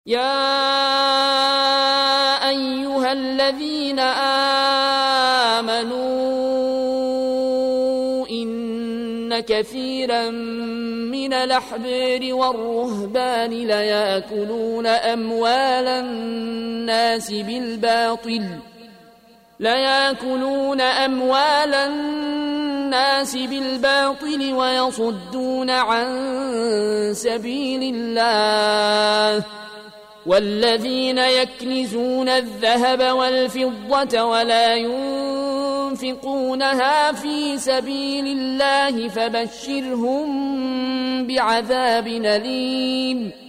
يا أيها الذين آمنوا إن كثيرا من الأحبار والرهبان ليأكلون أموال الناس بالباطل ويصدون عن سبيل الله والذين يكنزون الذهب والفضة ولا ينفقونها في سبيل الله فبشرهم بعذاب أليم